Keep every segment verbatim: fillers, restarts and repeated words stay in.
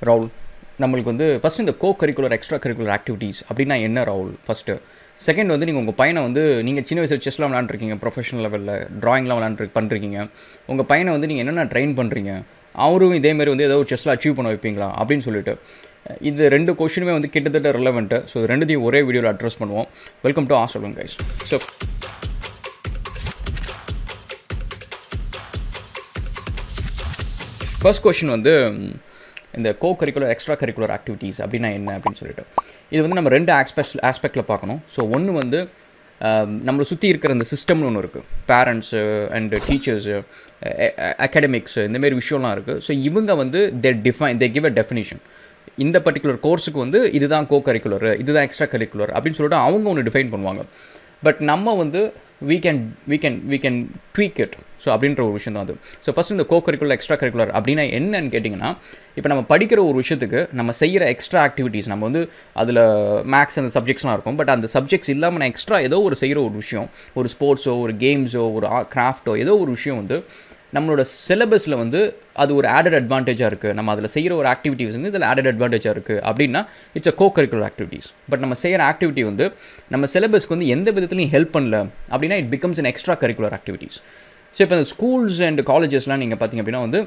ராகுல், நம்மளுக்கு வந்து ஃபஸ்ட்டு இந்த co curricular extra curricular activities அப்படின்னா என்ன ராகுல் ஃபஸ்ட்டு? செகண்ட் வந்து நீங்கள் உங்கள் பையனை வந்து நீங்கள் சின்ன வயசில் செஸ்லாம் விளாண்டுருக்கீங்க, ப்ரொஃபஷனல் லெவலில் ட்ராயிங்லாம் விளாண்டு பண்ணுறீங்க. உங்கள் பையனை வந்து நீங்கள் என்னென்ன ட்ரெயின் பண்ணுறீங்க, அவரும் இதேமாரி வந்து ஏதோ ஒரு செஸ்ஸில் அச்சீவ் பண்ண வைப்பீங்களா அப்படின்னு சொல்லிட்டு இது ரெண்டு கொஷினுமே வந்து கிட்டத்தட்ட ரிலவெண்ட்டு. ஸோ ரெண்டுத்தையும் ஒரே வீடியோவில் அட்ரஸ் பண்ணுவோம். வெல்கம் டு ஆஸ்க் ராகுல் கைஸ். ஸோ ஃபர்ஸ்ட் கொஷின் வந்து இந்த co curricular extra curricular activities அப்படின்னா என்ன அப்படின்னு சொல்லிட்டு இது வந்து நம்ம ரெண்டு ஆஸ்பெக்ட் ஆஸ்பெக்டில் பார்க்கணும். ஸோ ஒன்று வந்து நம்மளை சுற்றி இருக்கிற இந்த சிஸ்டம்னு ஒன்று இருக்குது, பேரண்ட்ஸு அண்டு டீச்சர்ஸு, அகாடமிக்ஸு, இந்தமாரி விஷயம்லாம் இருக்குது. ஸோ இவங்க வந்து they define they give a definition. இந்த பர்டிகுலர் கோர்ஸுக்கு வந்து இதுதான் கோ கரிக்குலர், இதுதான் எக்ஸ்ட்ரா கரிக்குலர் அப்படின்னு சொல்லிட்டு அவங்க ஒன்று டிஃபைன் பண்ணுவாங்க. பட் நம்ம வந்து we can we can we can tweak it. So அப்படின்ற ஒரு விஷயம் தான் அது. ஸோ ஃபஸ்ட் இந்த கோ கரிக்குலர் எக்ஸ்ட்ரா கரிக்குலர் அப்படின்னா என்னன்னு கேட்டிங்கன்னா, இப்போ நம்ம படிக்கிற ஒரு விஷயத்துக்கு நம்ம செய்கிற எக்ஸ்ட்ரா ஆக்டிவிட்டீஸ், நம்ம வந்து அதில் மேக்ஸ் அந்த சப்ஜெக்ட்ஸ்லாம் இருக்கும், பட் அந்த சப்ஜெக்ட்ஸ் இல்லாமல் நான் எக்ஸ்ட்ரா ஏதோ ஒரு செய்கிற ஒரு விஷயம், ஒரு ஸ்போர்ட்ஸோ ஒரு கேம்ஸோ ஒரு கிராஃப்டோ ஏதோ ஒரு விஷயம் வந்து நம்மளோட சிலபஸில் வந்து அது ஒரு ஆடட் அட்வான்டேஜாக இருக்குது, நம்ம அதில் செய்கிற ஒரு ஆக்டிவிட்டீஸ் வந்து இதில் ஆடட் அட்வான்டேஜாக இருக்குது அப்படின்னா it's a co curricular activities. But நம்ம செய்கிற ஆக்டிவிட்டி வந்து நம்ம சிலபஸ்க்கு வந்து எந்த விதத்துலையும் ஹெல்ப் பண்ணல அப்படின்னா it becomes an extra curricular activities. So இப்போ இந்த ஸ்கூல்ஸ் அண்ட் காலேஜஸ்லாம் நீங்கள் பார்த்திங்க அப்படின்னா வந்து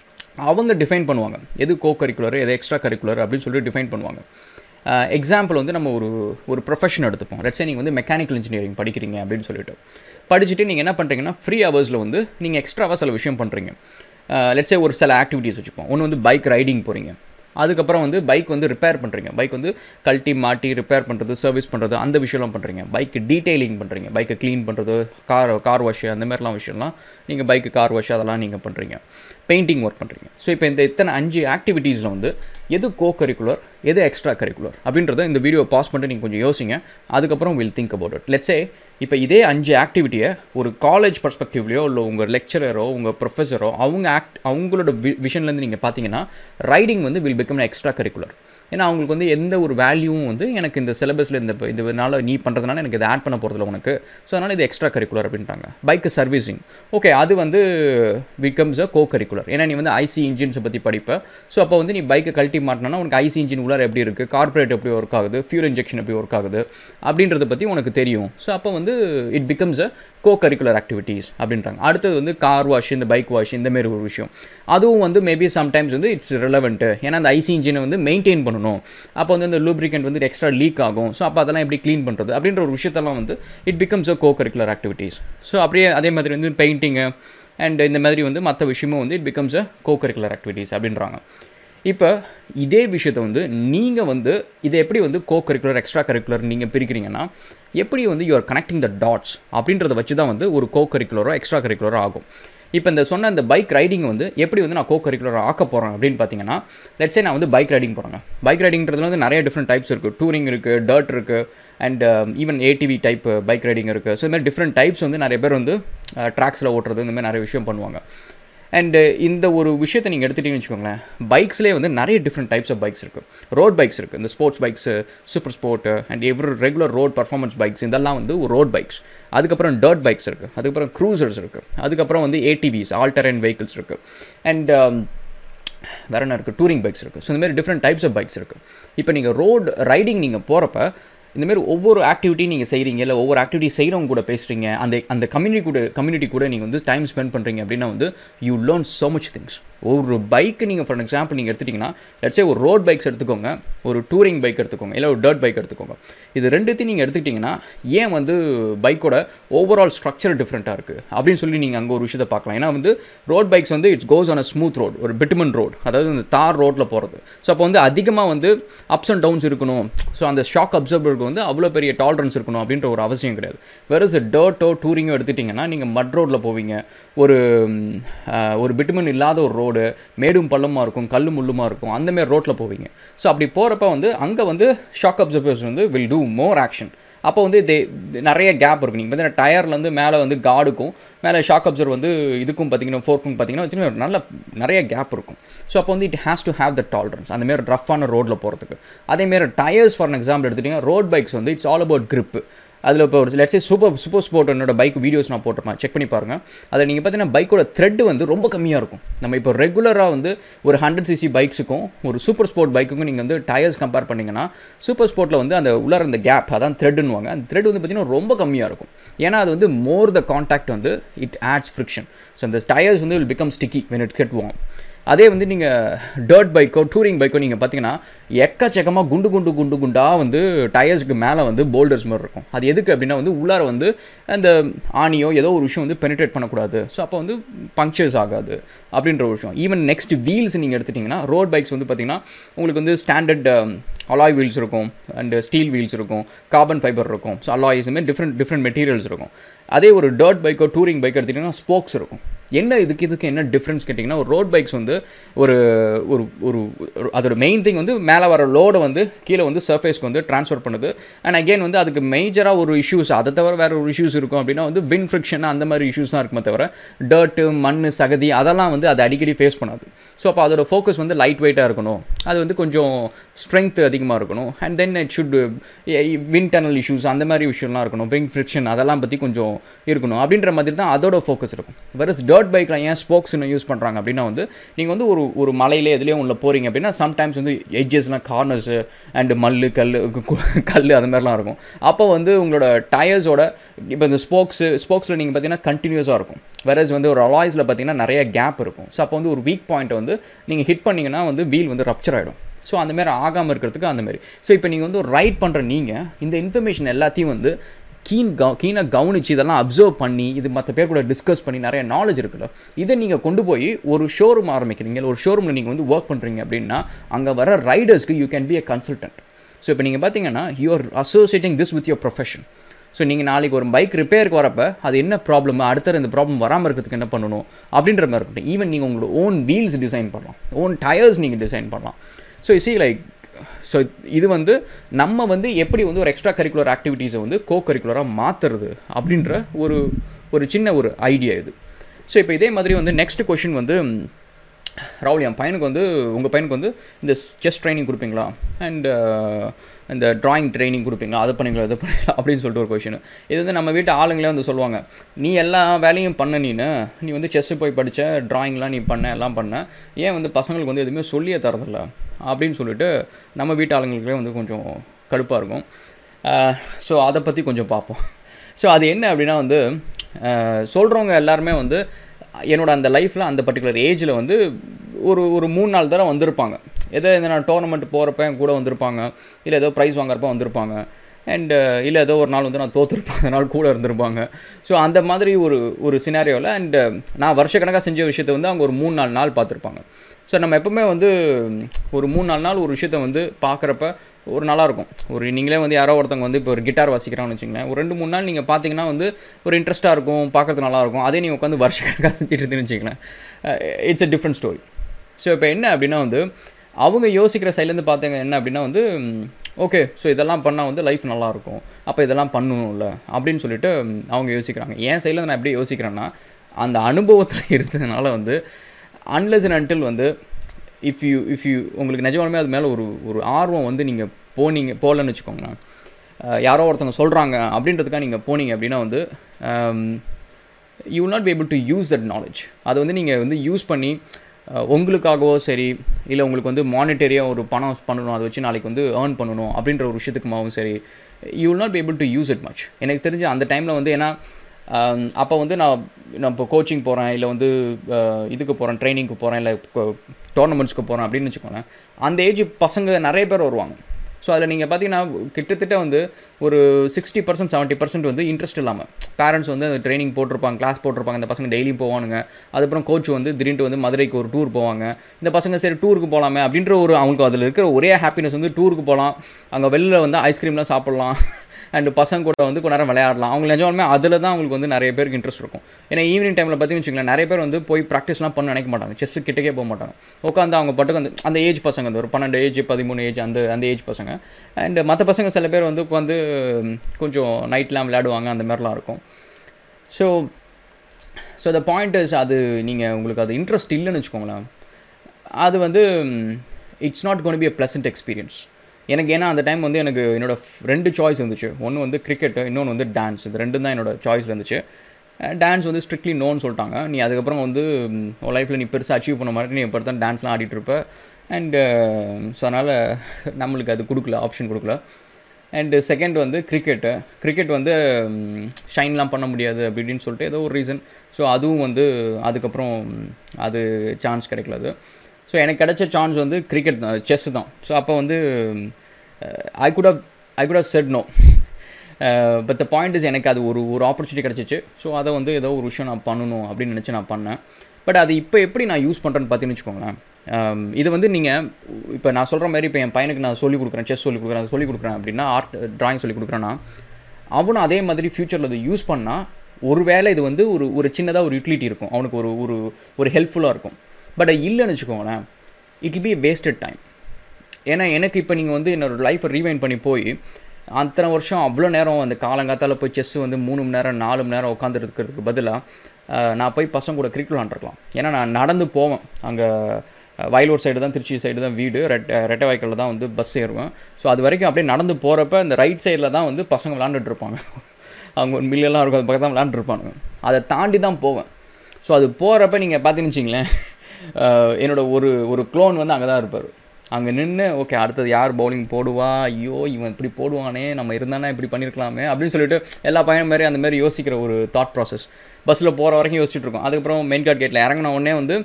அவங்க டிஃபைன் பண்ணுவாங்க எது கோ கரிக்குலர் எது எக்ஸ்ட்ரா கரிக்குலர் அப்படின்னு சொல்லிட்டு டிஃபைன் பண்ணுவாங்க. எக்ஸாம்பிள் வந்து நம்ம ஒரு ஒரு ப்ரொஃபஷன் எடுத்துப்போம். லெட்ஸ் நீங்கள் வந்து மெக்கானிக்கல் இன்ஜினியரிங் படிக்கிறீங்க அப்படின்னு சொல்லிட்டு படிச்சுட்டு நீங்கள் என்ன பண்ணுறீங்கன்னா ஃப்ரீ ஹவர்ஸில் வந்து நீங்கள் எக்ஸ்ட்ராவாக சில விஷயம் பண்ணுறீங்க. லெட்ஸே ஒரு சில ஆக்டிவிட்டீஸ் வச்சுப்போம். ஒன்று வந்து பைக் ரைடிங் போகிறீங்க, அதுக்கப்புறம் வந்து பைக் வந்து ரிப்பேர் பண்ணுறீங்க, பைக் வந்து கழட்டி மாட்டி ரிப்பேர் பண்ணுறது, சர்வீஸ் பண்ணுறது, அந்த விஷயம்லாம் பண்ணுறீங்க. பைக்கு டீட்டெயிலிங் பண்ணுறீங்க, பைக்கை க்ளீன் பண்ணுறது, கார் கார் வாஷ் அந்த மாதிரிலாம் விஷயம்லாம் நீங்கள் பைக்கு கார் வாஷ் அதெல்லாம் நீங்கள் பண்ணுறீங்க. பெயிண்டிங் ஒர்க் பண்ணுறீங்க. ஸோ இப்போ இந்த இத்தனை அஞ்சு ஆக்டிவிட்டீஸில் வந்து எது கோ கரிக்குலர் எது எக்ஸ்ட்ரா கரிக்குலர் அப்படின்றத இந்த வீடியோ பாஸ் பண்ணிட்டு நீங்கள் கொஞ்சம் யோசிங்க. அதுக்கப்புறம் will think about it. Let's say இப்போ இதே அஞ்சு ஆக்டிவிட்டியை ஒரு காலேஜ் பர்ஸ்பெக்டிவ்லையோ இல்லை உங்கள் லெக்சரரோ உங்கள் ப்ரொஃபஸரோ அவங்க ஆக்ட் அவங்களோட வி விஷன்லேருந்து நீங்கள் பார்த்தீங்கன்னா ரைடிங் வந்து வில் பிகம் எக்ஸ்ட்ரா கரிக்குலர். ஏன்னா அவங்களுக்கு வந்து எந்த ஒரு வேல்யூவும் வந்து எனக்கு இந்த சிலபஸில் இந்த இதனால நீ பண்ணுறதுனால எனக்கு இதை ஆட் பண்ண போகிறதில்ல உனக்கு, ஸோ அதனால் இது எக்ஸ்ட்ரா கரிக்குலர் அப்படின்றாங்க. பைக்கு சர்வீசிங், ஓகே, அது வந்து பிகம்ஸ் அ கோ கரிக்குலர். ஏன்னா நீ வந்து ஐசி இன்ஜின்ஸை பற்றி படிப்ப. ஸோ அப்போ வந்து நீ பைக்கை கழட்டி மாட்டினா உனக்கு ஐசி இன்ஜின் உள்ளார எப்படி இருக்குது, கார்பரேட் எப்படி ஒர்க் ஆகுது, ஃபியூல் இன்ஜெக்ஷன் எப்படி ஒர்க் ஆகுது அப்படின்றத பற்றி உனக்கு தெரியும். ஸோ அப்போ வந்து it becomes a co curricular activities அப்படின்றாங்க. அடுத்தது வந்து கார் வாஷ், இந்த பைக் வாஷ், இந்தமாரி ஒரு விஷயம், அதுவும் வந்து மேபி சம்டைம்ஸ் வந்து இட்ஸ் ரிலவெண்ட்டு. ஏன்னா அந்த ஐசி இன்ஜினை வந்து மெயின்டைன் பண்ணணும், அப்போ வந்து இந்த லூப்ரிகண்ட் வந்து எக்ஸ்ட்ரா லீக் ஆகும். ஸோ அப்போ அதெல்லாம் எப்படி க்ளீன் பண்ணுறது அப்படின்ற ஒரு விஷயத்தெல்லாம் வந்து it becomes a co curricular activities. So அப்படியே அதே மாதிரி வந்து பெயிண்டிங்கு அண்ட் இந்த மாதிரி வந்து மற்ற விஷயமும் வந்து it becomes a co curricular activities அப்படின்றாங்க. இப்போ இதே விஷயத்தை வந்து நீங்கள் வந்து இதை எப்படி வந்து கோ கரிக்குலர் எக்ஸ்ட்ரா கரிக்குலர் நீங்கள் பிரிக்கிறீங்கன்னா எப்படி வந்து you are connecting the dots அப்படின்றத வச்சு தான் வந்து ஒரு கோ கரிக்குலரோ எக்ஸ்ட்ரா கரிக்குலரோ ஆகும். இப்போ இந்த சொன்ன இந்த பைக் ரைடிங் வந்து எப்படி வந்து நான் கோ கரிக்குலர் ஆக்க போகிறேன் அப்படின்னு பார்த்தீங்கன்னா, லெட்ஸே நான் வந்து பைக் ரைடிங் போகிறேங்க. பைக் ரைடிங்கிறதுல வந்து நிறைய டிஃப்ரெண்ட் டைப்ஸ் இருக்குது. டூரிங் இருக்குது, டர்ட் இருக்குது, and even ATV type bike riding இருக்குது. ஸோ இந்த மாதிரி டிஃப்ரெண்ட் டைப்ஸ் வந்து நிறைய பேர் வந்து ட்ராக்ஸில் ஓட்டுறது இந்த மாதிரி நிறைய விஷயம் பண்ணுவாங்க. அண்டு இந்த ஒரு விஷயத்தை நீங்கள் எடுத்துகிட்டீங்கன்னு வச்சுக்கோங்களேன், பைக்ஸ்லேயே வந்து நிறைய டிஃப்ரெண்ட் டைப்ஸ் ஆஃப் பைக்ஸ் இருக்குது. ரோட் பைக்ஸ் இருக்குது, இந்த sports bikes, super sport and every regular road performance bikes, இதெல்லாம் வந்து ஒரு ரோட் பைக்ஸ். அதுக்கப்புறம் டர்ட் பைக்ஸ் இருக்குது, அதுக்கப்புறம் க்ரூசர்ஸ் இருக்குது, அதுக்கப்புறம் வந்து ஏடிவிஸ் ஆல் டெரெயின் வெஹிக்கிள்ஸ் இருக்குது, அண்ட் வேறு என்ன இருக்குது, டூரிங் பைக்ஸ் இருக்குது. ஸோ இந்தமாதிரி டிஃப்ரெண்ட் டைப்ஸ் ஆஃப் பைக்ஸ் இருக்குது. இப்போ நீங்கள் ரோட் ரைடிங் நீங்கள் போகிறப்ப இந்தமாரி ஒவ்வொரு ஆக்டிவிட்டி நீங்கள் செய்கிறீங்க, இல்லை ஒவ்வொரு ஆக்டிவிட்டி செய்கிறவங்க கூட பேசுகிறீங்க, அந்த அந்த கம்யூனிட்டி கூட கம்யூனிட்டி கூட நீங்கள் வந்து டைம் ஸ்பெண்ட் பண்ணுறீங்க அப்படின்னா வந்து you learn so much things. ஒரு பைக்கு நீங்கள் ஃபார் எக்ஸாம்பிள் நீங்கள் எடுத்துட்டிங்கன்னா, லெட்ஸே ஒரு ரோட் பைக்ஸ் எடுத்துக்கோங்க, ஒரு டூரிங் பைக் எடுத்துக்கோங்க, இல்லை ஒரு டர்ட் பைக் எடுத்துக்கோங்க. இது ரெண்டுத்தையும் நீங்கள் எடுத்துக்கிட்டிங்கன்னா ஏன் வந்து பைக்கோட ஓவரால் ஸ்ட்ரக்சர் டிஃப்ரெண்ட்டாக இருக்குது அப்படின்னு சொல்லி நீங்கள் அங்கே ஒரு விஷயத்தை பார்க்கலாம். ஏன்னா வந்து ரோட் பைக்ஸ் வந்து it's goes on a smooth road, ஒரு பிட்டுமன் ரோட், அதாவது இந்த தார் ரோட்டில் போகிறது. ஸோ அப்போ வந்து அதிகமாக வந்து அப்ஸ் அண்ட் டவுன்ஸ் இருக்கணும், ஸோ அந்த ஷாக் அப்சர்வருக்கு வந்து அவ்வளோ பெரிய டாலரன்ஸ் இருக்கணும் அப்படின்ற ஒரு அவசியம் கிடையாது. வெறும் டர்ட்டோ டூரிங்கோ எடுத்துட்டிங்கன்னா நீங்கள் மட் ரோட்டில் போவீங்க, ஒரு ஒரு பிட்டுமன் இல்லாத ஒரு ரோடு, மேடும் பள்ளமாக இருக்கும், கல்லு முள்ளுமாக இருக்கும், அந்தமாரி ரோட்டில் போவீங்க. ஸோ அப்படி போகிறப்ப வந்து அங்கே வந்து ஷாக் அப்சர்வர்ஸ் வந்து வில் டூ மோர் ஆக்ஷன். அப்போ வந்து தே நிறைய கேப் இருக்கும். நீங்கள் பார்த்தீங்கன்னா டயர்லேருந்து மேலே வந்து கார்டுக்கும் மேலே ஷாக் அப்சர்வர் வந்து இதுக்கும் பார்த்தீங்கன்னா ஃபோர்க்கும் பார்த்தீங்கன்னா வச்சுன்னா நல்ல நிறைய கேப் இருக்கும். ஸோ அப்போ வந்து it has to have the tolerance அந்தமாரி ரஃப்பான ரோட்டில் போகிறதுக்கு. அதேமாரி டயர்ஸ் ஃபார் எக்ஸாம்பிள் எடுத்துட்டிங்கன்னா ரோட் பைக்ஸ் வந்து இட்ஸ் ஆல் அபவுட் கிரிப்பு. அதில் இப்போ ஒரு லெட்ஸே சூப்பர் சூப்பர் ஸ்போர்ட் என்னோட பைக் வீடியோஸ் நான் போட்டிருப்பேன், செக் பண்ணி பாருங்கள். அதில் நீங்கள் பார்த்தீங்கன்னா பைக்கோட த்ரெட் வந்து ரொம்ப கம்மியாக இருக்கும். நம்ம இப்போ ரெகுலராக வந்து ஒரு ஹண்ட்ரட் சிசி பைக்ஸுக்கும் ஒரு சூப்பர் ஸ்போர்ட் பைக்குக்கும் நீங்கள் வந்து டயர்ஸ் கம்பேர் பண்ணிங்கன்னா சூப்பர் ஸ்போர்ட்டில் வந்து அந்த உள்ளார அந்த கேப், அதான் த்ரெட்டுன்னுவாங்க, அந்த த்ரெட் வந்து பார்த்திங்கன்னா ரொம்ப கம்மியாக இருக்கும். ஏன்னா அது வந்து மோர் த கான்டாக்ட் வந்து இட் ஆட்ஸ் ஃப்ரிக்ஷன். ஸோ அந்த டயர்ஸ் வந்து will become sticky when it get warm. அதே வந்து நீங்கள் டர்ட் பைக்கோ டூரிங் பைக்கோ நீங்கள் பார்த்தீங்கன்னா எக்கச்சக்கமாக குண்டு குண்டு குண்டு குண்டாக வந்து டயர்ஸ்க்கு மேலே வந்து போல்டர்ஸ் மாதிரி இருக்கும். அது எதுக்கு அப்படின்னா வந்து உள்ளார வந்து அந்த ஆணியோ ஏதோ ஒரு விஷயம் வந்து பெனிட்ரேட் பண்ணக்கூடாது. ஸோ அப்போ வந்து பங்க்சர்ஸ் ஆகாது அப்படின்ற ஒரு விஷயம். ஈவன் நெக்ஸ்ட் வீல்ஸ் நீங்கள் எடுத்துட்டிங்கன்னா ரோட் பைக்ஸ் வந்து பார்த்திங்கன்னா உங்களுக்கு வந்து ஸ்டாண்டர்ட் அலாய் வீல்ஸ் இருக்கும், அண்டு ஸ்டீல் வீல்ஸ் இருக்கும், கார்பன் ஃபைபர் இருக்கும். ஸோ அலாய்ஸுமே டிஃப்ரெண்ட் டிஃப்ரெண்ட் மெட்டீரியல்ஸ் இருக்கும். அதே ஒரு டர்ட் பைக்கோ டூரிங் பைக் எடுத்துக்கிட்டிங்கன்னா ஸ்போக்ஸ் இருக்கும். என்ன இதுக்கு இதுக்கு என்ன டிஃப்ரென்ஸ் கேட்டிங்கன்னா, ஒரு ரோட் பைக்ஸ் வந்து ஒரு ஒரு ஒரு அதோட மெயின் திங் வந்து மேலே வர லோடை வந்து கீழே வந்து சர்ஃபேஸ்க்கு வந்து ட்ரான்ஸ்ஃபர் பண்ணுது. அண்ட் அகெயின் வந்து அதுக்கு மேஜராக ஒரு இஷ்யூஸ், அதை தவிர வேறு ஒரு இஷ்யூஸ் இருக்கும் அப்படின்னா வந்து வின் ஃப்ரிக்ஷன் அந்த மாதிரி இஷ்யூஸ் தான் இருக்குமே தவிர டர்ட்டு மண் சகதி அதெல்லாம் வந்து அது அடிக்கடி ஃபேஸ் பண்ணாது. ஸோ அப்போ அதோட ஃபோக்கஸ் வந்து லைட் வெயிட்டாக இருக்கணும், அது வந்து கொஞ்சம் ஸ்ட்ரென்த் அதிகமாக இருக்கணும். And then it should wind tunnel issues அந்த மாதிரி விஷயம்லாம் இருக்கணும், வின் ஃப்ரிக்ஷன் அதெல்லாம் பற்றி கொஞ்சம் இருக்கணும் அப்படின்ற மாதிரி தான் அதோட ஃபோக்கஸ் இருக்கும். வேறு டர்ட் பைக்கில் ஏன் ஸ்போக்ஸ் இன்னும் யூஸ் பண்ணுறாங்க அப்படின்னா வந்து நீங்கள் வந்து ஒரு ஒரு மலையிலே எதுலேயும் உள்ள போகிறீங்க அப்படின்னா சம்டைம்ஸ் வந்து எட்ஜஸ்லாம் கார்னர்ஸு அண்டு மண் கல் கல் அது மாதிரிலாம் இருக்கும். அப்போ வந்து உங்களோட டயர்ஸோட இப்போ இந்த ஸ்போக்ஸு ஸ்போக்ஸில் நீங்கள் பார்த்தீங்கன்னா கண்டினியூஸாக இருக்கும். வேறஸ் வந்து ஒரு அலாய்ஸில் பார்த்தீங்கன்னா நிறைய கேப் இருக்கும். ஸோ அப்போ வந்து ஒரு வீக் பாயிண்ட்டை வந்து நீங்கள் ஹிட் பண்ணிங்கன்னா வந்து வீல் வந்து ரப்ச்சர் ஆகிடும். ஸோ அந்தமாரி ஆகாமல் இருக்கிறதுக்கு அந்தமாரி. ஸோ இப்போ நீங்கள் வந்து ரைட் பண்ணுற நீங்கள் இந்த இன்ஃபர்மேஷன் எல்லாத்தையும் வந்து கீன் கவ கீனாக கவனித்து இதெல்லாம் அப்சர்வ் பண்ணி இது மற்ற பேர் கூட டிஸ்கஸ் பண்ணி நிறைய நாலேஜ் இருக்குல்ல, இதை நீங்கள் கொண்டு போய் ஒரு ஷோரூம் ஆரம்பிக்கிறீங்க, ஒரு ஷோரூமில் நீங்கள் வந்து ஒர்க் பண்ணுறீங்க அப்படின்னா அங்கே வர ரைடர்ஸ்க்கு you can be a consultant. So இப்போ நீங்கள் பார்த்தீங்கன்னா you are associating this with your profession. So நீங்கள் நாளைக்கு ஒரு பைக் ரிப்பேருக்கு வரப்போ அது என்ன ப்ராப்ளம், அடுத்த இந்த ப்ராப்ளம் வராமல் இருக்கிறதுக்கு என்ன பண்ணணும் அப்படின்ற மாதிரி இருக்கட்டும். ஈவன் நீங்கள் உங்களோட ஓன் வீல்ஸ் டிசைன் பண்ணலாம், ஓன் டயர்ஸ் நீங்கள் டிசைன் பண்ணலாம். So you see like so இது வந்து நம்ம வந்து எப்படி வந்து ஒரு எக்ஸ்ட்ரா கரிக்குலர் ஆக்டிவிட்டீஸை வந்து கோ கரிக்குலராக மாற்றுறது அப்படின்ற ஒரு ஒரு சின்ன ஒரு ஐடியா இது. ஸோ இப்போ இதே மாதிரி வந்து நெக்ஸ்ட் கொஷின் வந்து ராகுல், என் பையனுக்கு வந்து உங்கள் பையனுக்கு வந்து இந்த செஸ் ட்ரைனிங் கொடுப்பீங்களா அண்ட் இந்த ட்ராயிங் ட்ரைனிங் கொடுப்பீங்களா, அதை பண்ணிங்களா இதை பண்ணிங்களா அப்படின்னு சொல்லிட்டு ஒரு கொஷின். இது வந்து நம்ம வீட்டு ஆளுங்களே வந்து சொல்லுவாங்க, நீ எல்லா வேலையும் பண்ண, நீனு நீ வந்து செஸ்ஸு போய் படித்த, ட்ராயிங்லாம் நீ பண்ண, எல்லாம் பண்ண, ஏன் வந்து பசங்களுக்கு வந்து எதுவுமே சொல்லியே தரதில்ல அப்படின்னு சொல்லிட்டு நம்ம வீட்டு ஆளுங்களுக்கே வந்து கொஞ்சம் கடுப்பாக இருக்கும். ஸோ அதை பற்றி கொஞ்சம் பார்ப்போம். ஸோ அது என்ன அப்படின்னா வந்து சொல்கிறவங்க எல்லாருமே வந்து என்னோட அந்த லைஃப்பில் அந்த பர்டிகுலர் ஏஜில் வந்து ஒரு ஒரு மூணு நாலு தடவை வந்திருப்பாங்க. ஏதோ இந்த நான் டோர்னமெண்ட் போகிறப்ப கூட வந்திருப்பாங்க, இல்லை ஏதோ ப்ரைஸ் வாங்குறப்ப வந்திருப்பாங்க, அண்டு இல்லை ஏதோ ஒரு நாள் வந்து நான் தோற்றுருப்பேன், அதனால் கூட இருந்திருப்பாங்க. ஸோ அந்த மாதிரி ஒரு ஒரு சினாரியோவில் அண்டு நான் வருஷக்கணக்காக செஞ்ச விஷயத்தை வந்து அவங்க ஒரு மூணு நாலு நாள் பார்த்துருப்பாங்க. ஸோ நம்ம எப்போவுமே வந்து ஒரு மூணு நாலு நாள் ஒரு விஷயத்தை வந்து பார்க்குறப்ப ஒரு நல்லாயிருக்கும். ஒரு நீங்களே வந்து யாரோ ஒருத்தவங்க வந்து இப்போ ஒரு கிட்டார் வாசிக்கிறான்னு வச்சுங்களேன், ஒரு ரெண்டு மூணு நாள் நீங்கள் பார்த்தீங்கன்னா வந்து ஒரு இன்ட்ரெஸ்ட்டாக இருக்கும், பார்க்குறதுக்கு நல்லாயிருக்கும். அதே நீங்கள் உட்காந்து வருஷக்கணக்காக செஞ்சுட்டு இருந்துன்னு வச்சுங்களேன், it's a different story. So இப்போ என்ன அப்படின்னா வந்து அவங்க யோசிக்கிற சைட்லேருந்து பார்த்தாங்க என்ன அப்படின்னா வந்து ஓகே, ஸோ இதெல்லாம் பண்ணால் வந்து லைஃப் நல்லாயிருக்கும், அப்போ இதெல்லாம் பண்ணணும்ல அப்படின்னு சொல்லிட்டு அவங்க யோசிக்கிறாங்க. என் சைடில் நான் எப்படி யோசிக்கிறேன்னா, அந்த அனுபவத்தில் இருந்ததுனால வந்து அன்லெஸ் அண்ட் அன்டில் வந்து இஃப் யூ இஃப் யூ உங்களுக்கு நிஜமாலுமே அது மேலே ஒரு ஒரு ஆர்வம் வந்து நீங்கள் போனீங்க போகலன்னு வச்சுக்கோங்களேன், யாரோ ஒருத்தவங்க சொல்கிறாங்க அப்படின்றதுக்காக நீங்கள் போனீங்க அப்படின்னா வந்து you will not be able to use that knowledge. அதை வந்து நீங்கள் வந்து யூஸ் பண்ணி உங்களுக்காகவோ சரி, இல்லை உங்களுக்கு வந்து மானிட்டரியாக ஒரு பணம் பண்ணணும், அதை வச்சு நாளைக்கு வந்து ஏர்ன் பண்ணணும் அப்படின்ற ஒரு விஷயத்துக்குமாவும் சரி, you will not be able to use it much. எனக்கு தெரிஞ்சு அந்த டைமில் வந்து ஏன்னா அப்போ வந்து நான் நான் இப்போ கோச்சிங் போகிறேன், இல்லை வந்து இதுக்கு போகிறேன், ட்ரைனிங்க்கு போகிறேன், இல்லை டோர்னமெண்ட்ஸ்க்கு போகிறேன் அப்படின்னு வச்சுக்கோங்களேன், அந்த ஏஜ் பசங்க நிறைய பேர் வருவாங்க. ஸோ அதில் நீங்கள் பார்த்தீங்கன்னா கிட்டத்தட்ட வந்து ஒரு சிக்ஸ்டி பர்சன்ட் செவன்ட்டி பர்சன்ட் வந்து இன்ட்ரெஸ்ட் இல்லாமல் பேரண்ட்ஸ் வந்து அந்த ட்ரைனிங் போட்டிருப்பாங்க, கிளாஸ் போட்டிருப்பாங்க, இந்த பசங்க டெய்லியும் போவானுங்க. அதுக்கப்புறம் கோச் வந்து திடீர்னு வந்து மதுரைக்கு ஒரு டூர் போவாங்க, இந்த பசங்க சரி டூருக்கு போகலாமே அப்படின்ற ஒரு அவங்களுக்கு அதில் இருக்கிற ஒரே ஹாப்பினஸ் வந்து டூருக்கு போகலாம், அங்கே வெளியில் வந்து ஐஸ்கிரீம்லாம் சாப்பிட்லாம், அண்டு பசங்க கூட வந்து கொஞ்ச நேரம் விளையாடலாம். அவங்க நிஜமாலுமே அதில் தான் அவங்களுக்கு வந்து நிறைய பேருக்கு இன்ட்ரெஸ்ட் இருக்கும். ஏன்னா ஈவினிங் டைமில் பார்த்தீங்கன்னு வச்சுக்கோங்களேன், நிறைய பேர் வந்து போய் ப்ராக்டிஸ்லாம் பண்ண நினைக்க மாட்டாங்க, செஸ்ஸு கிட்டக்கே போக மாட்டாங்க, உட்காந்து அவங்க பாட்டுக்கு அந்த அந்த ஏஜ் பசங்க வந்து ஒரு பன்னெண்டு ஏஜ் பதிமூணு ஏஜ் அந்த அந்த ஏஜ் பசங்க. அண்டு மற்ற பசங்க சில பேர் வந்து உட்காந்து கொஞ்சம் நைட்லாம் விளையாடுவாங்க, அந்த மாதிரிலாம் இருக்கும். So so the point is, அது நீங்கள் உங்களுக்கு அது இன்ட்ரெஸ்ட் இல்லைன்னு வச்சுக்கோங்களேன், அது வந்து it's not gonna be a pleasant experience. எனக்கு ஏன்னா அந்த டைம் வந்து எனக்கு என்னோட ரெண்டு சாய்ஸ் இருந்துச்சு. ஒன்று வந்து கிரிக்கெட்டு, இன்னொன்று வந்து டான்ஸ். இது ரெண்டும் தான் என்னோடய சாய்ஸில் இருந்துச்சு. டான்ஸ் வந்து ஸ்ட்ரிக்ட்லி நோன்னு சொல்லிட்டாங்க. நீ அதுக்கப்புறம் வந்து உன் லைஃப்பில் நீ பெருசாக அச்சீவ் பண்ண மாதிரி நீ எப்போ தான் டான்ஸ்லாம் ஆடிட்டு இருப்ப. அண்டு ஸோ அதனால் நம்மளுக்கு அது கொடுக்கல, ஆப்ஷன் கொடுக்கல. அண்டு செகண்ட் வந்து கிரிக்கெட்டு. கிரிக்கெட் வந்து ஷைன்லாம் பண்ண முடியாது அப்படி இப்படின்னு சொல்லிட்டு ஏதோ ஒரு ரீசன். ஸோ அதுவும் வந்து அதுக்கப்புறம் அது சான்ஸ் கிடைக்கல. அது ஸோ எனக்கு கிடைச்ச சான்ஸ் வந்து கிரிக்கெட் தான், செஸ்ஸு தான். ஸோ அப்போ வந்து I could have I could have said no. But the point is எனக்கு அது ஒரு ஒரு ஆப்பர்ச்சுனிட்டி கிடச்சிச்சு. ஸோ அதை வந்து ஏதோ ஒரு விஷயம் நான் பண்ணணும் அப்படின்னு நினச்சி நான் பண்ணேன். பட் அது இப்போ எப்படி நான் யூஸ் பண்ணுறேன்னு பார்த்தீங்கன்னு வச்சுக்கோங்களேன். இது வந்து நீங்கள் இப்போ நான் சொல்கிற மாதிரி இப்போ என் பையனுக்கு நான் சொல்லிக் கொடுக்குறேன், செஸ் சொல்லிக் கொடுக்குறேன், சொல்லிக் கொடுக்குறேன் அப்படின்னா, ஆர்ட் ட்ராயிங் சொல்லிக் கொடுக்குறேன்னா, அவனும் அதே மாதிரி ஃப்யூச்சரில் அதை யூஸ் பண்ணால் ஒரு வேளை இது வந்து ஒரு ஒரு சின்னதாக ஒரு யூட்டிலிட்டி இருக்கும், அவனுக்கு ஒரு ஒரு ஒரு ஹெல்ப்ஃபுல்லாக இருக்கும். பட் இல்லைன்னு வச்சுக்கோங்களேன், it will be wasted time. ஏன்னா எனக்கு இப்போ நீங்கள் வந்து என்னோடய லைஃப்பை ரீவைண்ட் பண்ணி போய் அத்தனை வருஷம் அவ்வளோ நேரம் அந்த காலங்காத்தால் போய் செஸ் வந்து மூணு மணி நேரம் நாலு மணி நேரம் உட்காந்துருக்கிறதுக்கு பதிலாக நான் போய் பசங்க கூட கிரிக்கெட் விளாண்டுருக்கலாம். ஏன்னா நான் நடந்து போவேன். அங்கே வயலூர் சைடு தான், திருச்சி சைடு தான் வீடு, ரெட்டை ரெட்டை வாய்க்காலில் தான் வந்து பஸ் ஏறுவேன். ஸோ அது வரைக்கும் அப்படியே நடந்து போகிறப்ப அந்த ரைட் சைடில் தான் வந்து பசங்க விளாண்டுட்ருப்பாங்க. அவங்க ஒரு மில்லெல்லாம் இருக்கும், அது பக்கத்தில் தான் விளாண்டுருப்பானுங்க. அதை தாண்டி தான் போவேன். ஸோ அது போகிறப்ப நீங்கள் பார்த்தீங்கன்னு வச்சிங்களேன், என்னோடய ஒரு ஒரு க்ளோன் வந்து அங்கே தான் இருப்பார். அங்கே நின்று ஓகே அடுத்தது யார் பவுலிங் போடுவா, ஐயோ இவன் இப்படி போடுவானே, நம்ம இருந்தானா இப்படி பண்ணியிருக்கலாமே அப்படின்னு சொல்லிட்டு எல்லா பையன் மாதிரி அந்த மாதிரி யோசிக்கிற ஒரு தாட் ப்ராசஸ் பஸ்ஸில் போகிற வரைக்கும் யோசிச்சுட்டு இருக்கோம். அதுக்கப்புறம் மெயின் கார்ட் கேட்டில் இறங்கின உடனே வந்து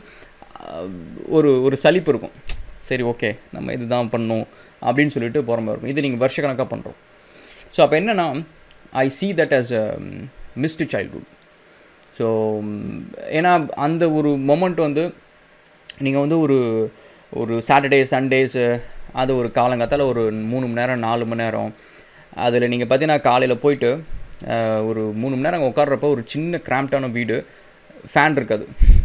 ஒரு ஒரு சலிப்பு இருக்கும். சரி ஓகே நம்ம இது தான் பண்ணணும் அப்படின்னு சொல்லிட்டு போகிற மாதிரி இருக்கும். இது நீங்கள் வருஷக்கணக்காக பண்ணுறோம். ஸோ அப்போ என்னென்னா, I see that as a missed childhood. ஸோ ஏன்னா அந்த ஒரு மொமெண்ட் வந்து நீங்கள் வந்து ஒரு ஒரு சாட்டர்டே சண்டேஸு அது ஒரு காலங்காத்தால் ஒரு மூணு மணி நேரம் நாலு மணி நேரம் அதில் நீங்கள் பார்த்தீங்கன்னா காலையில் போயிட்டு ஒரு மூணு மணி நேரம் அங்கே உட்கார்றப்போ ஒரு சின்ன கிராம்ப்டான வீடு, ஃபேன் இருக்காது.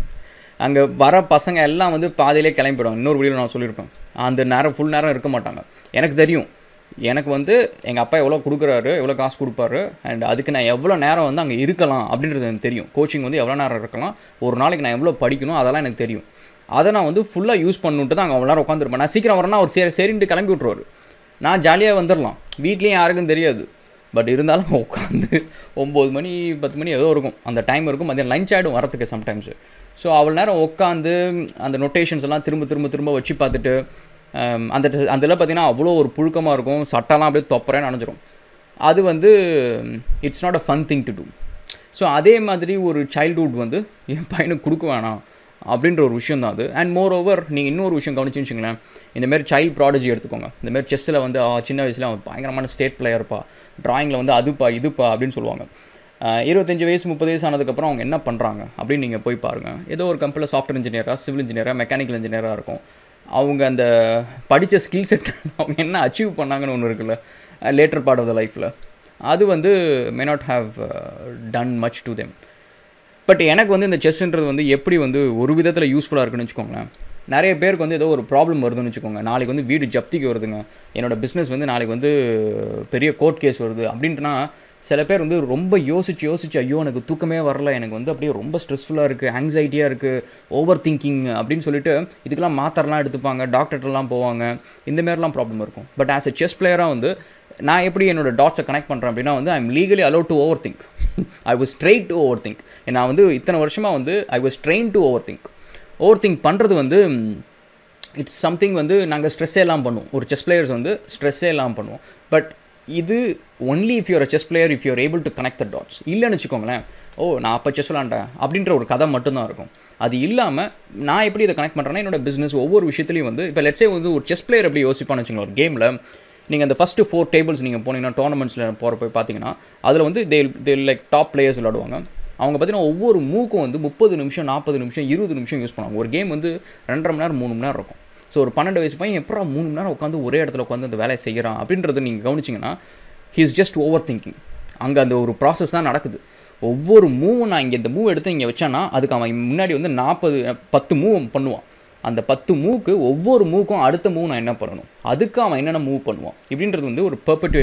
அங்கே வர பசங்க எல்லாம் வந்து பாதியிலே கிளம்பிடுவாங்க. இன்னொரு வீடியோவில் நான் சொல்லியிருப்பேன், அந்த நேரம் ஃபுல் நேரம் இருக்க மாட்டாங்க. எனக்கு தெரியும், எனக்கு வந்து எங்கள் அப்பா எவ்வளோ கொடுக்குறாரு, எவ்வளோ காசு கொடுப்பாரு, அண்ட் அதுக்கு நான் எவ்வளோ நேரம் வந்து அங்கே இருக்கலாம் அப்படின்றது எனக்கு தெரியும். கோச்சிங் வந்து எவ்வளோ நேரம் இருக்கலாம், ஒரு நாளைக்கு நான் எவ்வளோ படிக்கணும், அதெல்லாம் எனக்கு தெரியும். அதை நான் வந்து ஃபுல்லாக யூஸ் பண்ணிட்டு தான் அங்கே அவ்வளோ நேரம் உட்காந்துருப்பேன். நான் சீக்கிரம் வரேன்னா அவர் சரி சரின்ட்டு கிளம்பி விட்ருவார். நான் ஜாலியாக வந்துடலாம், வீட்லேயும் யாருக்கும் தெரியாது. பட் இருந்தாலும் உட்காந்து ஒம்பது மணி பத்து மணி ஏதோ இருக்கும், அந்த டைம் இருக்கும். மதியம் லஞ்ச் ஆகிடும் வரத்துக்கு சம்டைம்ஸு. ஸோ அவ்வளோ நேரம் உட்காந்து அந்த நொட்டேஷன்ஸ் எல்லாம் திரும்ப திரும்ப திரும்ப வச்சு பார்த்துட்டு அந்த அந்த இதில் பார்த்திங்கன்னா அவ்வளோ ஒரு புழுக்கமாக இருக்கும், சட்டெல்லாம் அப்படியே தொப்பறேன்னு நினச்சிரும். அது வந்து it's not a fun thing to do. So அதே மாதிரி ஒரு சைல்டுஹுட் வந்து என் பையனுக்கு கொடுக்க வேணாம் அப்படின்ற ஒரு விஷயம் தான் அது. அண்ட் மோர் ஓவர் நீங்கள் இன்னொரு விஷயம் கவனிச்சுன்னு வச்சுங்களேன், இந்தமாரி சைல்டு ப்ராடஜி எடுத்துக்கோங்க. இந்தமாரி செஸ்ஸில் வந்து சின்ன வயசில் அவன் பயங்கரமான ஸ்டேட் பிளேயர்ப்பா, ட்ராயிங்கில் வந்து அதுப்பா இதுப்பா அப்படின்னு சொல்லுவாங்க. இருபத்தஞ்சி வயசு முப்பது வயசு ஆனதுக்கப்புறம் அவங்க என்ன பண்ணுறாங்க அப்படின்னு நீங்கள் போய் பாருங்கள். ஏதோ ஒரு கம்பெனியில் சாஃப்ட்வேர் இன்ஜினியராக, சிவில் இன்ஜினியராக, மெக்கானிக்கல் இன்ஜினியராக இருக்கும். அவங்க அந்த படித்த ஸ்கில் செட் அவங்க என்ன அச்சீவ் பண்ணாங்கன்னு ஒன்று இருக்குல்ல லேட்டர் பார்ட் ஆஃப் த லைஃப்பில், அது வந்து may not have done much to them. But எனக்கு வந்து இந்த செஸ்ன்றது வந்து எப்படி வந்து ஒரு விதத்தில் யூஸ்ஃபுல்லாக இருக்குன்னு வச்சுக்கோங்களேன். நிறைய பேருக்கு வந்து ஏதோ ஒரு ப்ராப்ளம் வருதுன்னு வச்சுக்கோங்க, நாளைக்கு வந்து வீடு ஜப்திக்கு வருதுங்க, என்னோடய பிஸ்னஸ் வந்து நாளைக்கு வந்து பெரிய கோர்ட் கேஸ் வருது அப்படின்ட்டுனா சில பேர் வந்து ரொம்ப யோசிச்சு யோசிச்சு ஐயோ எனக்கு தூக்கமே வரல, எனக்கு வந்து அப்படியே ரொம்ப ஸ்ட்ரெஸ்ஃபுல்லாக இருக்குது, ஆங்ஸைட்டியாக இருக்குது, ஓவர் திங்கிங் அப்படின்னு சொல்லிட்டு இதுக்கெல்லாம் மாத்திரலாம் எடுத்துப்பாங்க, டாக்டர்லாம் போவாங்க, இந்தமாரிலாம் ப்ராப்ளம் இருக்கும். பட் ஆஸ் எ செஸ் பிளேயராக வந்து நான் எப்படி என்னோடய டாட்ஸை கனெக்ட் பண்ணுறேன் அப்படின்னா வந்து I am legally allowed to overthink. I was train to overthink. நான் வந்து இத்தனை வருஷமாக வந்து I was train to overthink. Overthink பண்ணுறது வந்து இட்ஸ் சம்திங் வந்து நாங்கள் ஸ்ட்ரெஸ்ஸே எல்லாம் பண்ணுவோம். ஒரு செஸ் பிளேயர்ஸ் வந்து ஸ்ட்ரெஸ்ஸே எல்லாம் பண்ணுவோம். பட் இது only if you're a chess player, if you're able to connect the dots. இல்லைன்னு வச்சுக்கோங்களேன், ஓ நான் அப்போ செஸ் விளாண்டேன் அப்படின்ற ஒரு கதை மட்டும்தான் இருக்கும். அது இல்லாமல் நான் எப்படி இதை கனெக்ட் பண்ணுறேன்னா என்னோட பிஸ்னஸ் ஒவ்வொரு விஷயத்துலையும் வந்து இப்போ லெட்ஸே வந்து ஒரு செஸ் பிளேயர் எப்படி யோசிப்பான்னு வச்சுக்கோங்க. ஒரு கேமில் நீங்கள் அந்த ஃபஸ்ட்டு ஃபோர் டேபிள்ஸ் நீங்கள் போனீங்கன்னா டோர்னமெண்ட்ஸில் போகிற போய் பார்த்தீங்கன்னா அதில் வந்து they they like top players விளாடுவாங்க. அவங்க பார்த்தீங்கன்னா ஒவ்வொரு மூக்கும் வந்து முப்பது நிமிஷம் நாற்பது நிமிஷம் இருபது நிமிஷம் யூஸ் பண்ணுவாங்க. ஒரு கேம் வந்து ரெண்டரை மணி நேரம் மூணு மணி நேரம் இருக்கும். ஸோ ஒரு பன்னெண்டு வயசு பையன் எப்போ மூணு மணி நேரம் உட்காந்து ஒரே இடத்துல உட்காந்து அந்த வேலையை செய்கிறான் அப்படின்றது நீங்கள் கவனிச்சிங்கன்னா he is just overthinking. அங்கே அந்த ஒரு ப்ராசஸ் தான் நடக்குது. ஒவ்வொரு மூவும் நான் இங்கே இந்த மூவ் எடுத்து இங்கே வச்சானா அதுக்கு அவன் முன்னாடி வந்து நாற்பது பத்து மூவ் பண்ணுவான். அந்த பத்து மூவுக்கு ஒவ்வொரு மூவுக்கும் அடுத்த மூவ் நான் என்ன பண்ணணும், அதுக்கு அவன் என்னென்ன மூவ் பண்ணுவான் இப்படின்றது வந்து ஒரு பெர்பெக்ட்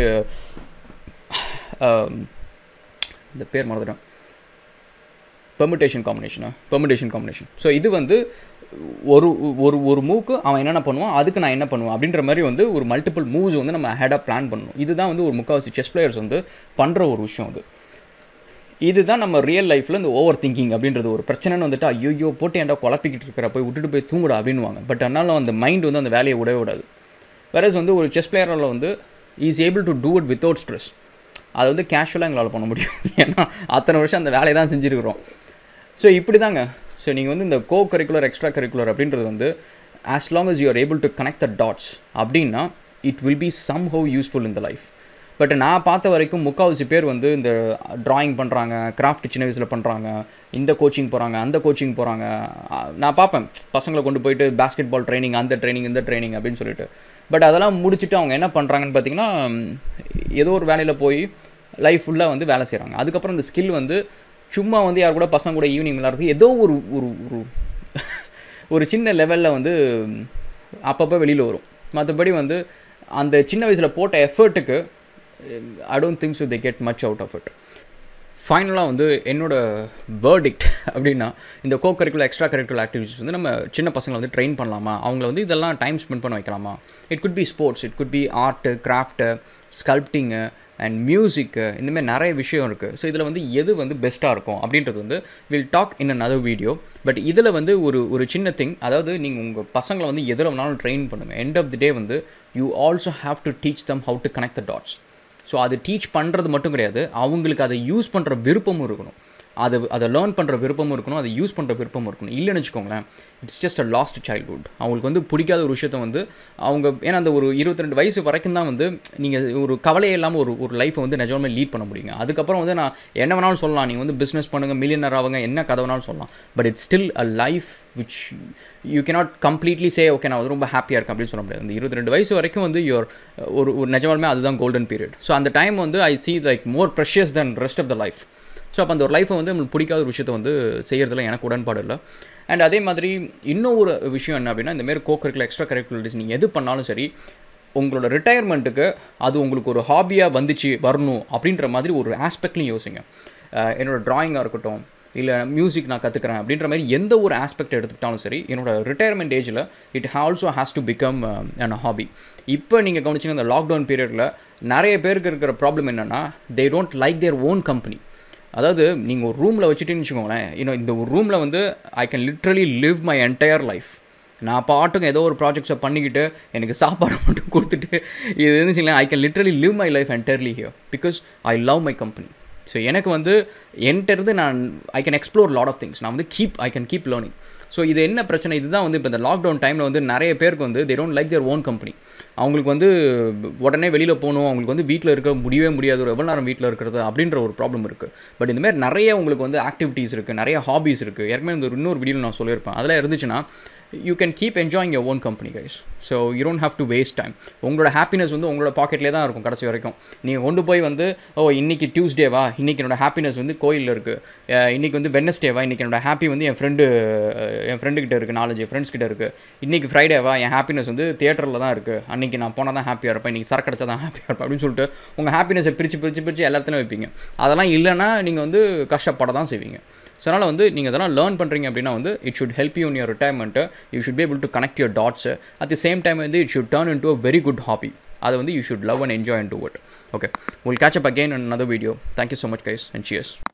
இந்த பேர் மறந்துட்டேன் பெர்முடேஷன் காம்பினேஷனா பெர்முடேஷன் காம்பினேஷன். ஸோ இது வந்து ஒரு ஒரு ஒரு மூவ்க்கு அவன் என்னென்ன பண்ணுவான், அதுக்கு நான் என்ன பண்ணுவேன் அப்படின்ற மாதிரி வந்து ஒரு மல்டிபிள் மூவ்ஸ் வந்து நம்ம ஹெடாக பிளான் பண்ணணும். இதுதான் வந்து ஒரு முக்கால்வாசி செஸ் பிளேயர்ஸ் வந்து பண்ணுற ஒரு விஷயம். அது இதுதான் நம்ம ரியல் லைஃப்பில் இந்த ஓவர் திங்கிங் அப்படின்றது ஒரு பிரச்சனைன்னு வந்துட்டு ஐயோ போட்டு ஏன்டா குழப்பிக்கிட்டு இருக்கிற, போய் விட்டுட்டு போய் தூங்குடா அப்படின்வாங்க. பட் அதனால அந்த மைண்ட் வந்து அந்த வேலையை விடவே விடாது. வேறஸ் வந்து ஒரு செஸ் பிளேயரால் வந்து is able to do it without stress. அதை வந்து கேஷுவலாக எங்களால் பண்ண முடியும். ஏன்னா அத்தனை வருஷம் அந்த வேலையை தான் செஞ்சுருக்கிறோம். ஸோ இப்படி தாங்க. ஸோ நீங்கள் வந்து இந்த கோ கரிக்குலர் எக்ஸ்ட்ரா கரிக்குலர் அப்படின்றது வந்து as long as you are able to connect the dots அப்படின்னா it will be somehow useful in the life. But நான் பார்த்த வரைக்கும் முக்கால்வாசி பேர் வந்து இந்த ட்ராயிங் பண்ணுறாங்க, கிராஃப்ட் சின்ன வயசில் பண்ணுறாங்க, இந்த கோச்சிங் போகிறாங்க, அந்த கோச்சிங் போகிறாங்க. நான் பார்ப்பேன் பசங்களை கொண்டு போயிட்டு பாஸ்கெட் பால் ட்ரைனிங், அந்த ட்ரைனிங், இந்த ட்ரைனிங் அப்படின்னு சொல்லிட்டு. பட் அதெல்லாம் முடிச்சுட்டு அவங்க என்ன பண்ணுறாங்கன்னு பார்த்தீங்கன்னா ஏதோ ஒரு வேலையில் போய் லைஃப் ஃபுல்லாக வந்து வேலை செய்கிறாங்க. அதுக்கப்புறம் இந்த ஸ்கில் வந்து சும்மா வந்து யார் கூட பசங்க கூட ஈவினிங் விளையாடுறது ஏதோ ஒரு ஒரு ஒரு ஒரு சின்ன லெவலில் வந்து அப்பப்போ வெளியில் வரும். மற்றபடி வந்து அந்த சின்ன வயசில் போட்ட எஃபர்ட்டுக்கு I don't think so they get much out of it. ஃபைனலாக வந்து என்னோடய வேர்டிக்ட் அப்படின்னா இந்த co curricular extra curricular activities வந்து நம்ம சின்ன பசங்களை வந்து ட்ரெயின் பண்ணலாமா, அவங்கள வந்து இதெல்லாம் டைம் ஸ்பெண்ட் பண்ண வைக்கலாமா. It could be sports, it could be art, craft, sculpting and music, இந்தமாதிரி நிறைய விஷயம் இருக்குது. ஸோ இதில் வந்து எது வந்து பெஸ்ட்டாக இருக்கும் அப்படின்றது வந்து will talk in another video. But இதில் வந்து ஒரு ஒரு சின்ன திங், அதாவது நீங்கள் உங்கள் பசங்களை வந்து எதில் வேணாலும் ட்ரெயின் பண்ணுங்கள். எண்ட் ஆஃப் தி டே வந்து you also have to teach them how to connect the dots. So அது டீச் பண்ணுறது மட்டும் கிடையாது, அவங்களுக்கு அதை யூஸ் பண்ணுற விருப்பமும் இருக்கணும். அதை அதை லேர்ன் பண்ணுற விருப்பமும் இருக்கணும், அதை யூஸ் பண்ணுற விருப்பமும் இருக்கணும். இல்லைன்னு வச்சுக்கோங்களேன், it's just a lost childhood. அவங்களுக்கு வந்து பிடிக்காத ஒரு விஷயத்த வந்து அவங்க ஏன்னா அந்த ஒரு இருபத்தி ரெண்டு வயசு வரைக்கும் தான் வந்து நீங்கள் ஒரு கவலையே இல்லாமல் ஒரு ஒரு லைஃப்பை வந்து நிஜமே லீட் பண்ண முடியுங்க. அதுக்கப்புறம் வந்து நான் என்ன வேணாலும் சொல்லலாம், நீங்கள் வந்து பிஸ்னஸ் பண்ணுங்கள், மில்லியனர் ஆகுங்க, என்ன கதை வேணாலும் சொல்லலாம். But it's still a life which you cannot completely say okay நான் வந்து ரொம்ப ஹாப்பியாக இருக்கேன் அப்படின்னு சொல்ல முடியாது. அந்த இருபத்தி ரெண்டு வயசு வரைக்கும் வந்து யுவர் ஒரு ஒரு நிஜமாலுமே அதுதான் கோல்டன் பீரியட். ஸோ அந்த டைம் வந்து I see like more precious then rest of the life. So அப்போ அந்த ஒரு லைஃப்பை வந்து நம்மளுக்கு பிடிக்காத ஒரு விஷயத்தை வந்து செய்கிறதுல எனக்கு உடன்பாடு இல்லை. அண்ட் அதே மாதிரி இன்னும் ஒரு விஷயம் என்ன அப்படின்னா, இந்தமாரி கோ கரிக்குலர் எக்ஸ்ட்ரா கரிக்குலர்ஸ் நீங்கள் எது பண்ணாலும் சரி, உங்களோட ரிட்டையர்மெண்ட்டுக்கு அது உங்களுக்கு ஒரு ஹாபியாக வந்துச்சு வரணும் அப்படின்ற மாதிரி ஒரு ஆஸ்பெக்ட்லையும் யோசிங்க. என்னோடய ட்ராயிங்காக இருக்கட்டும், இல்லை மியூசிக் நான் கற்றுக்கிறேன் அப்படின்ற மாதிரி எந்த ஒரு ஆஸ்பெக்ட் எடுத்துக்கிட்டாலும் சரி, என்னோடய ரிட்டையர்மெண்ட் ஏஜில் it also has to become an hobby. இப்போ நீங்கள் கவனிச்சிங்க இந்த லாக்டவுன் பீரியடில் நிறைய பேருக்கு இருக்கிற ப்ராப்ளம் என்னென்னா, they don't like their own company. அதாவது நீங்கள் ஒரு ரூமில் வச்சுட்டேன்னு வச்சுக்கோங்களேன், இன்னும் இந்த ஒரு ரூமில் வந்து I can literally live my entire life. நான் பாட்டுங்க ஏதோ ஒரு ப்ராஜெக்ட்ஸை பண்ணிக்கிட்டு எனக்கு சாப்பாடு மட்டும் கொடுத்துட்டு இது இருந்துச்சுங்களேன், I can literally live my life entirely here because I love my company. So எனக்கு வந்து என்கிட்ட நான் I can explore lot of things. நான் வந்து keep I can keep learning. So இது என்ன பிரச்சனை, இதுதான் வந்து இப்போ இந்த லாக்டவுன் டைமில் வந்து நிறைய பேருக்கு வந்து they don't like their own company. அவங்களுக்கு வந்து உடனே வெளியில் போகணும், அவங்களுக்கு வந்து வீட்டில் இருக்க முடியவே முடியாது, ஒரு எவ்வளோ நேரம் வீட்டில் இருக்கிறது அப்படின்ற ஒரு ப்ராப்ளம் இருக்குது. பட் இந்தமாதிரி நிறைய உங்களுக்கு வந்து ஆக்டிவிட்டீஸ் இருக்குது, நிறைய ஹாபீஸ் இருக்குது. ஏற்கனவே இந்த இன்னொரு வீடியோவில் நான் சொல்லியிருப்பேன். அதெல்லாம் இருந்துச்சுன்னா you can keep enjoying your own company guys. So you don't have to waste time. உங்களோட ஹாப்பினஸ் வந்து உங்களோட பாக்கெட்லேயே தான் இருக்கும் கடைசி வரைக்கும். நீங்கள் கொண்டு போய் வந்து ஓ இன்றைக்கி டியூஸ்டேவா, இன்றைக்கி என்னோட ஹாப்பினஸ் வந்து கோயிலில் இருக்குது, இன்றைக்கி வந்து வெட்னஸ்டேவா, இன்றைக்கி என்னோட ஹாப்பி வந்து என் ஃப்ரெண்டு என் ஃப்ரெண்டுக்கிட்ட இருக்குது, நாலஞ்சு ஃப்ரெண்ட்ஸ் கிட்ட இருக்குது. இன்றைக்கி ஃப்ரைடேவா, என் ஹாப்பினஸ் வந்து தியேட்டரில் தான் இருக்குது, அன்றைக்கி நான் போனால் தான் ஹாப்பியாக இருப்பேன், இன்றைக்கி சரக்கு அடிச்சா தான் ஹாப்பியாக இருப்பேன் அப்படின்னு சொல்லிட்டு உங்கள் ஹாப்பினஸை பிரித்து பிரித்து பிரித்து எல்லாத்துலையும் வைப்பீங்க. அதெல்லாம் இல்லைன்னா நீங்கள் வந்து கஷ்டப்பட தான் செய்வீங்க. ஸோ அதனால் வந்து நீங்கள் அதெல்லாம் லேர்ன் பண்ணுறீங்க அப்படின்னா வந்து it should help you in your retirement. You should be able to connect your dots. At the same time வந்து it should turn into a very good hobby. அதை வந்து you should love and enjoy and do it. Okay, we'll catch up again in another video. Thank you so much guys and cheers.